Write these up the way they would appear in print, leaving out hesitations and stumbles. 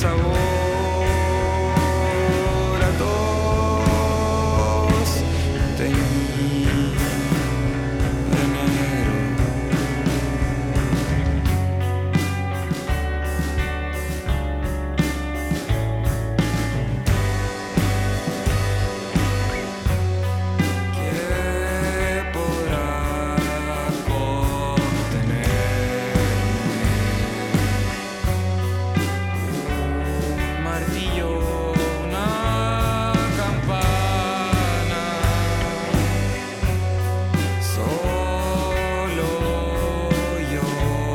sabor a tos teñido de negro. ¿Qué podrá un martillo, una campana? Solo yo.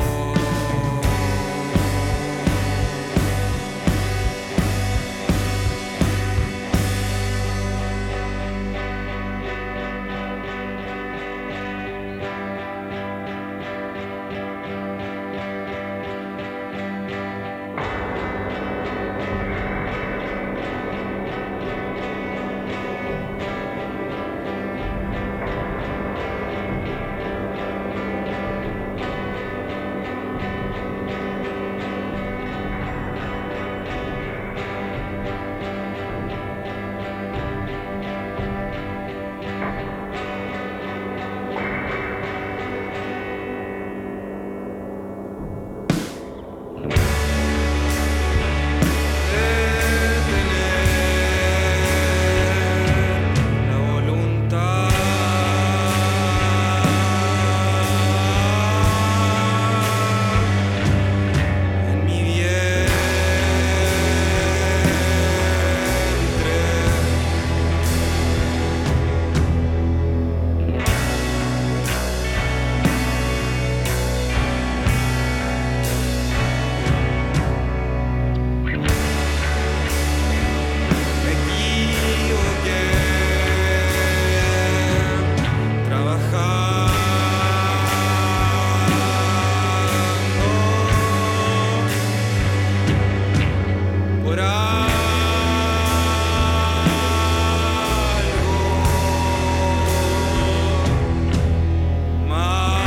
La voluntad en mi vientre. Me equivoqué trabajando por algo más.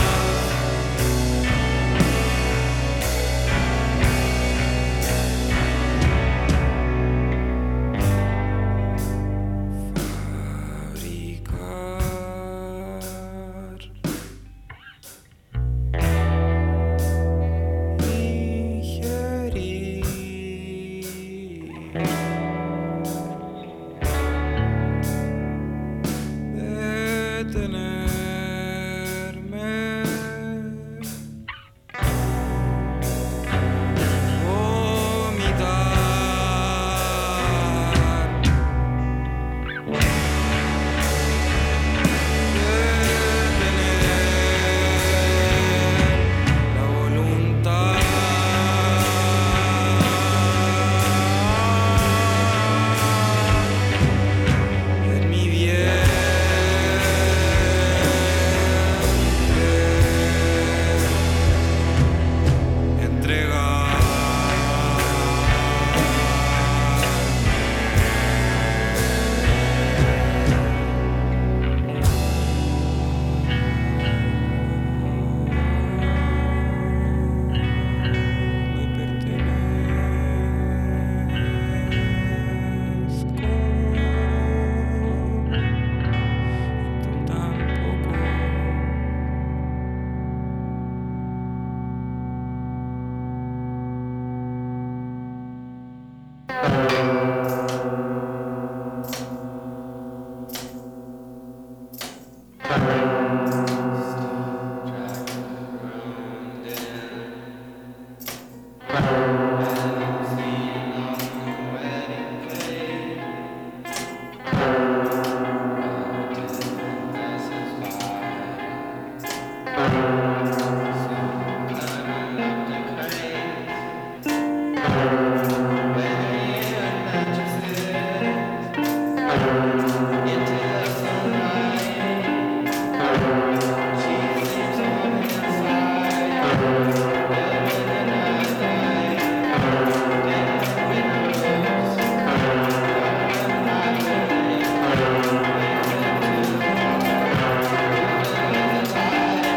Fabricar, digerir, detenerme, vomitar, detener la voluntad en mi vientre. Entregar. Me pertenezco y tú tampoco.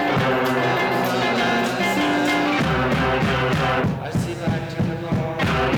I see back to the ball.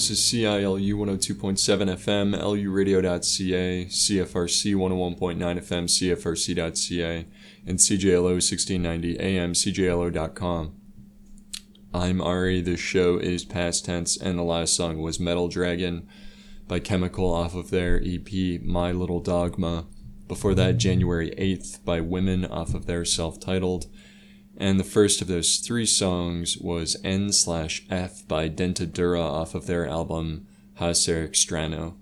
This is CILU 102.7 FM, luradio.ca, CFRC 101.9 FM, CFRC.ca, and CJLO 1690 AM, CJLO.com. I'm Ari. This show is past tense, and the last song was Metal Dragon by Chemical off of their EP My Little Dogma. Before that, January 8th by Women off of their self-titled. And the first of those three songs was N/F by Dentadura off of their album Hacer Extrano.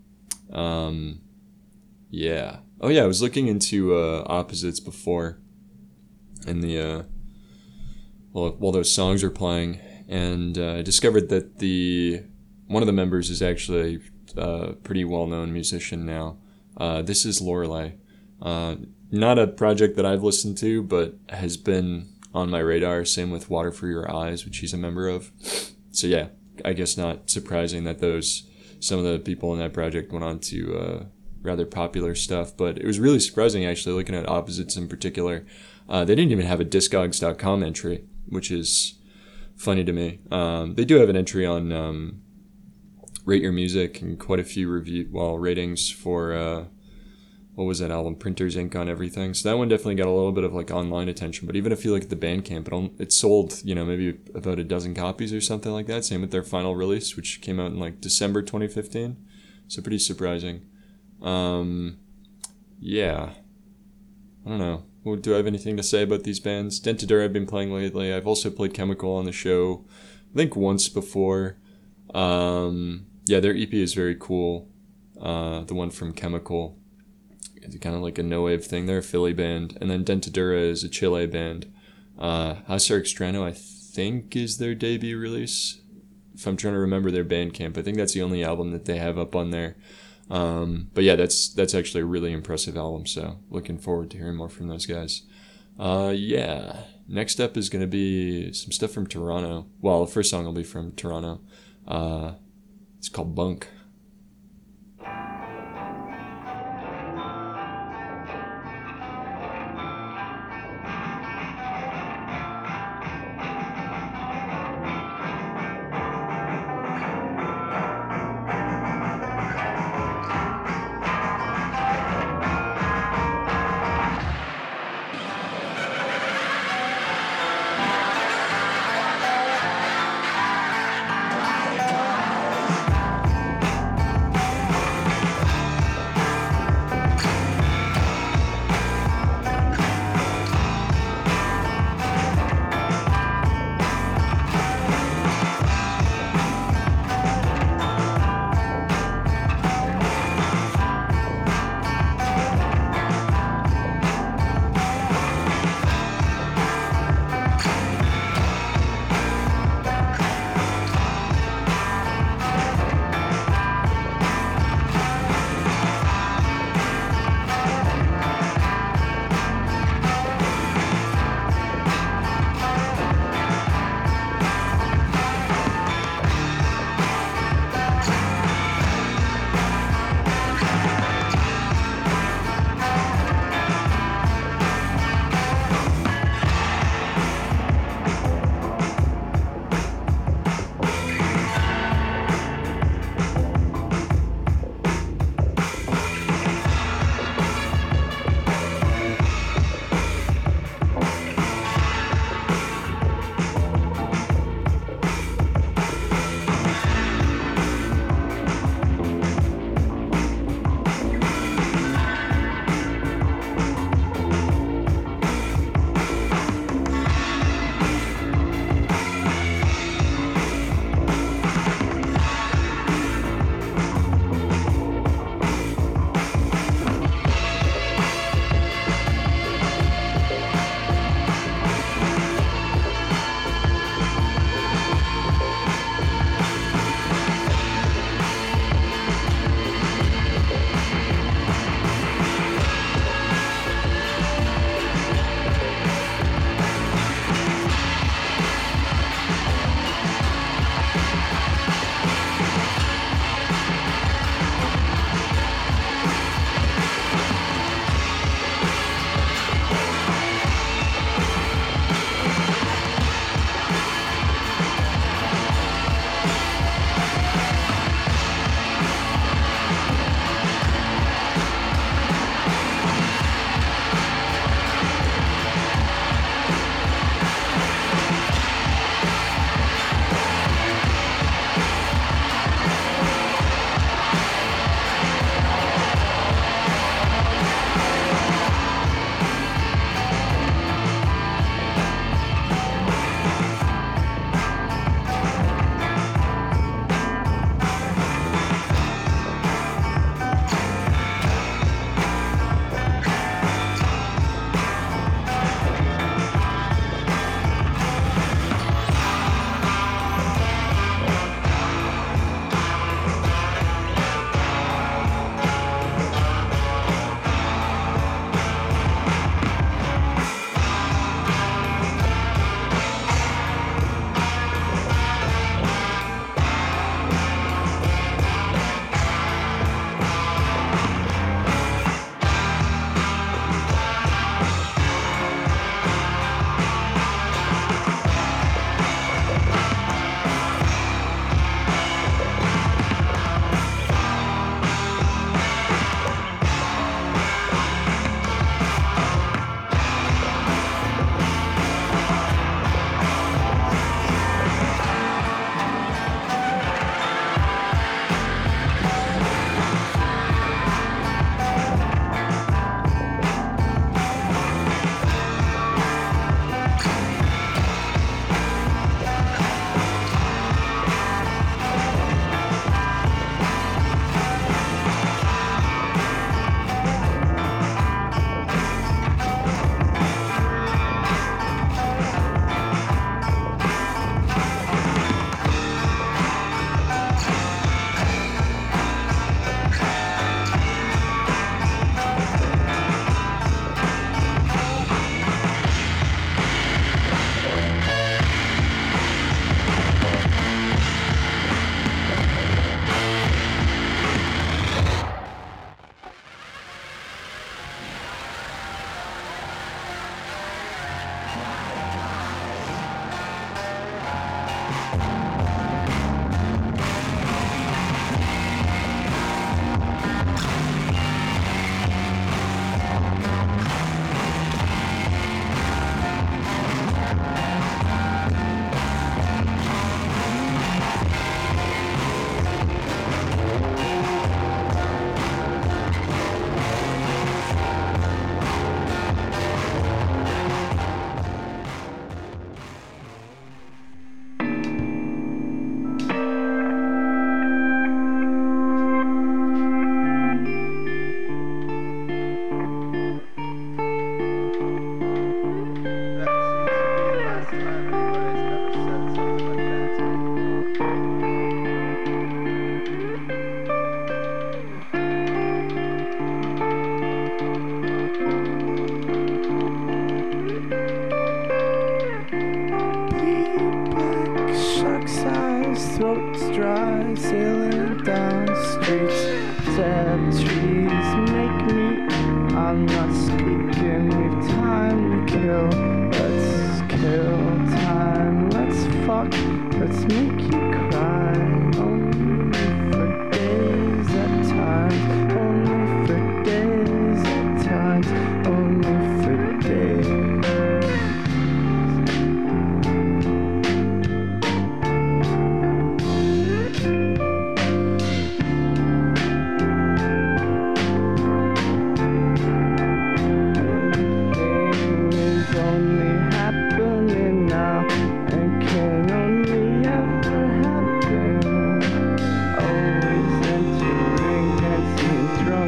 Yeah. Oh yeah, I was looking into opposites before in the while those songs were playing, and I discovered that one of the members is actually a pretty well-known musician now. This is Lorelei. Not a project that I've listened to, but has been on my radar. Same with Water for Your Eyes, which he's a member of. So yeah, I guess not surprising that some of the people in that project went on to rather popular stuff. But it was really surprising, actually, looking at opposites in particular. They didn't even have a Discogs.com entry, which is funny to me. They do have an entry on Rate Your Music and quite a few ratings for what was that album, Printers Ink on Everything. So that one definitely got a little bit of like online attention. But even if you look at the Bandcamp, it sold, maybe about a dozen copies or something like that. Same with their final release, which came out in like December 2015. So pretty surprising. Yeah. I don't know. Do I have anything to say about these bands? Dentadura I've been playing lately. I've also played Chemical on the show, I think once before. Yeah, their EP is very cool. The one from Chemical. It's kind of like a no-wave thing. They're a Philly band. And then Dentadura is a Chile band. Hacer Extrano, I think, is their debut release. If I'm trying to remember their Bandcamp, I think that's the only album that they have up on there. But yeah, that's actually a really impressive album, so looking forward to hearing more from those guys. Yeah. Next up is going to be some stuff from Toronto. Well, the first song will be from Toronto. It's called Bunk.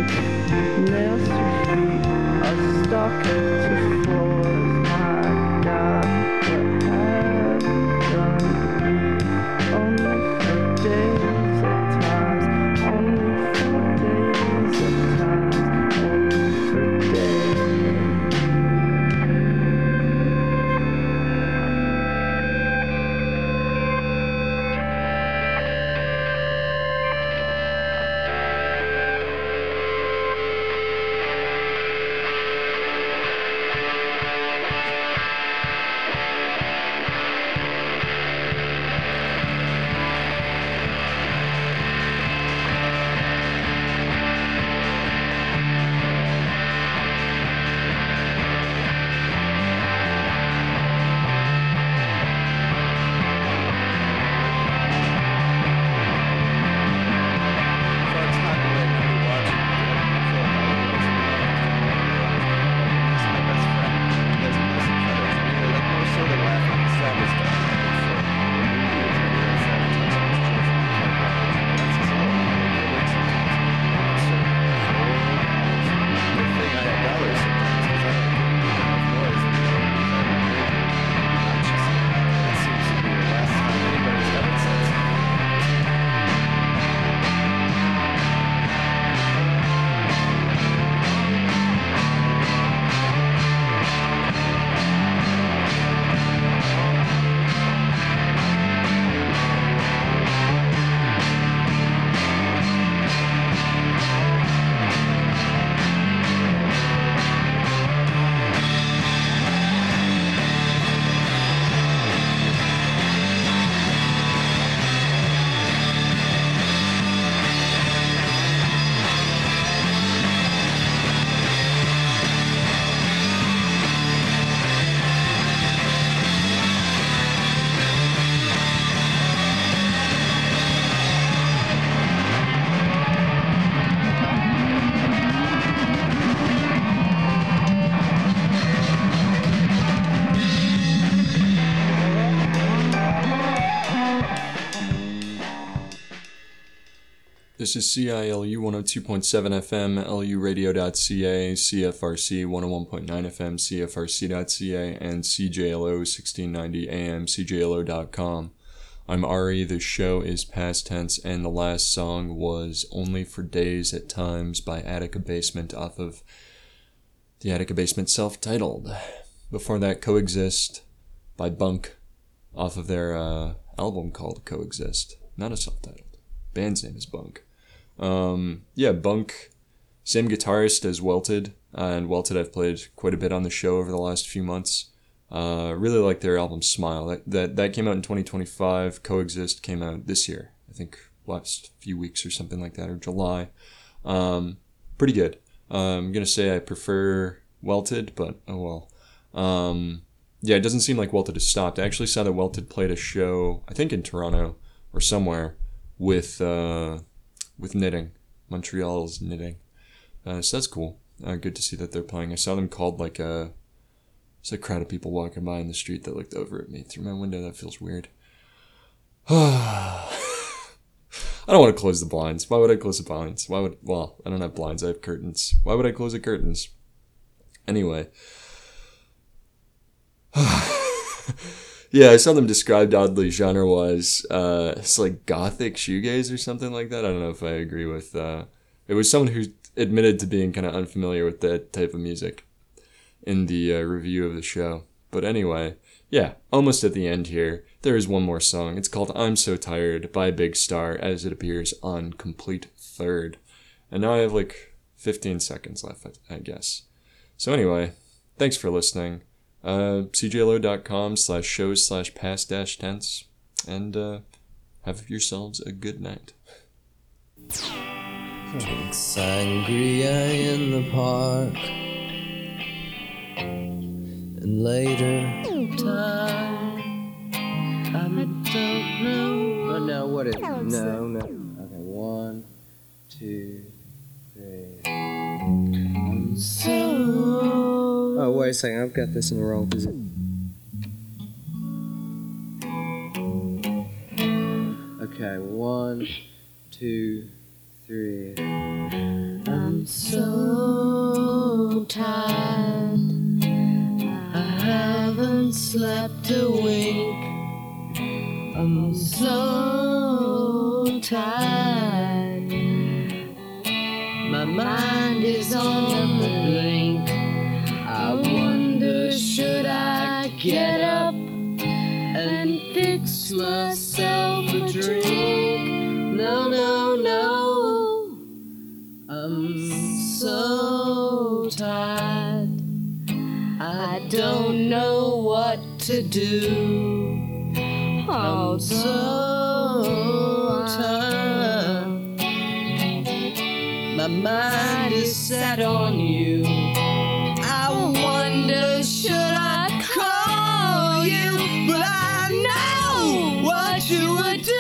Nails to feet, a stocking to floors. My God, what have you done? Only for days at times, only for days at times, only for days. This is CILU 102.7 FM, luradio.ca, CFRC 101.9 FM, CFRC.ca, and CJLO 1690 AM, CJLO.com. I'm Ari, the show is past tense, and the last song was Only for Days at Times by Attica Basement off of the Attica Basement self-titled. Before that, Coexist by Bunk off of their album called Coexist. Not a self-titled. Band's name is Bunk. Bunk, same guitarist as Welted, and Welted I've played quite a bit on the show over the last few months. Really like their album Smile. That came out in 2025. Coexist came out this year, I think last few weeks or something like that, or July. Pretty good. I'm gonna say I prefer Welted, but oh well. It doesn't seem like Welted has stopped. I actually saw that Welted played a show, I think in Toronto or somewhere, with Knitting. Montreal's Knitting. So that's cool. Good to see that they're playing. I saw them called like a crowd of people walking by in the street that looked over at me through my window. That feels weird. I don't want to close the blinds. Why would I close the blinds? I don't have blinds. I have curtains. Why would I close the curtains? Anyway. Yeah, I saw them described oddly genre-wise. It's like gothic shoegaze or something like that. I don't know if I agree with... It was someone who admitted to being kind of unfamiliar with that type of music in the review of the show. But anyway, yeah, almost at the end here. There is one more song. It's called I'm So Tired by Big Star, as it appears on Complete Third. And now I have like 15 seconds left, I guess. So anyway, thanks for listening. CJLO.com/shows/past-tense, and have yourselves a good night. Drink sangria in the park, and later time, I don't know. Oh no, what is it? No. Okay, 1, 2, 3. I'm so... Oh, wait a second, I've got this in the wrong position. Okay, 1, 2, 3. I'm so tired. I haven't slept a wink. I'm so tired. My mind is on the blink. I wonder, should I get up and fix myself a drink? No, no, no. I'm so tired. I don't know what to do. I'm so tired. My mind is set on you. I wonder, should I call you? But I know what you would do.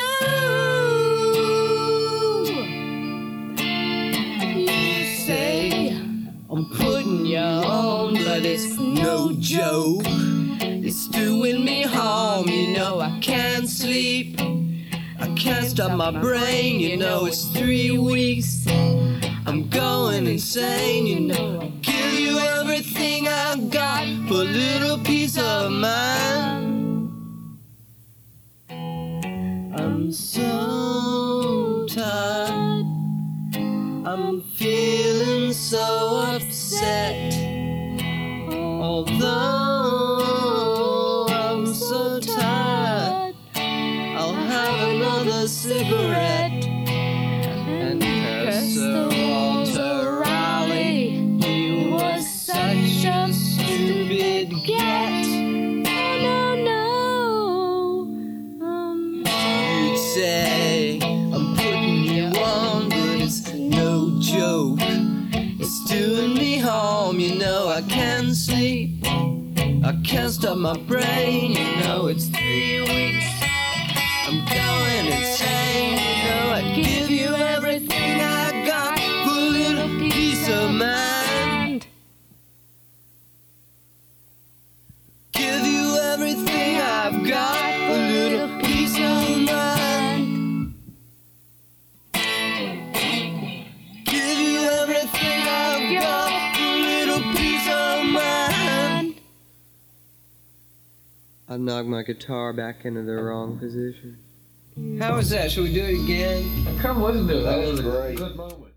You say I'm putting you on, but it's no joke. It's doing me harm, you know I can't sleep. I can't stop my brain, you know it's 3 weeks. I'm going insane, you know I'll give you everything I've got for a little peace of mind. I'm so tired. I'm feeling so upset. Although I'm so tired, I'll have another cigarette and curse Sir Walter Raleigh. He was such a stupid get. No, no, you'd say I'm putting you on, but it's no joke. It's doing me harm, you know I can't sleep. I can't stop my brain, you know it's 3 weeks. I'm going insane, you know I'd give you everything I got for a little peace of mind. Give you everything I've got for a little peace of mind. Give you everything I've got for a little peace of mind. I knocked my guitar back into the wrong position. How was that? Should we do it again? Come listen to it. That was a good moment.